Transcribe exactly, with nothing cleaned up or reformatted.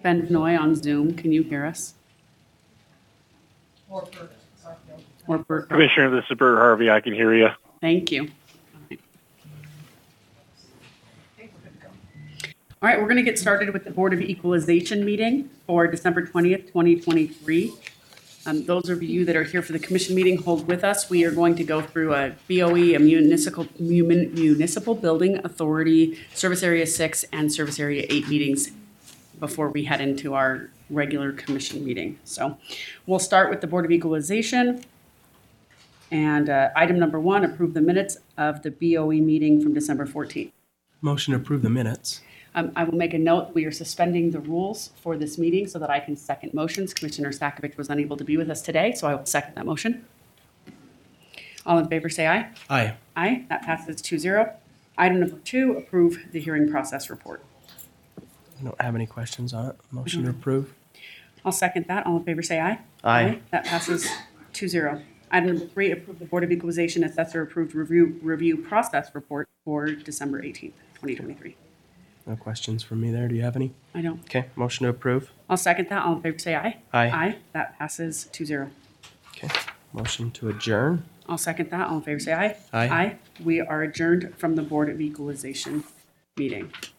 Ben Vinoy on Zoom, can you hear us? Or Bert, sorry, no. Or Bert? Commissioner, this is Bert Harvey. I can hear you. Thank you. I think we're good to go. All right, we're going to get started with the Board of Equalization meeting for December twentieth, twenty twenty-three. Um, Those of you that are here for the commission meeting, hold with us. We are going to go through a B O E, a municipal, mun- municipal building authority, Service Area six and Service Area eight meetings before we head into our regular commission meeting. So we'll start with the Board of Equalization. And uh, item number one, approve the minutes of the B O E meeting from December fourteenth. Motion to approve the minutes. Um, I will make a note, we are suspending the rules for this meeting so that I can second motions. Commissioner Stakovich was unable to be with us today, so I will second that motion. All in favor, say aye. Aye. Aye, that passes two zero. Item number two, approve the hearing process report. I don't have any questions on it. Motion to approve. I'll second that. All in favor, say aye. Aye. That passes two zero. Item number three, approve the Board of Equalization Assessor approved review, review process report for December eighteenth, twenty twenty-three. No questions from me there. Do you have any? I don't. Okay, motion to approve. I'll second that. All in favor, say aye. Aye. Aye, that passes two zero. Okay, motion to adjourn. I'll second that. All in favor, say aye. Aye. Aye. We are adjourned from the Board of Equalization meeting.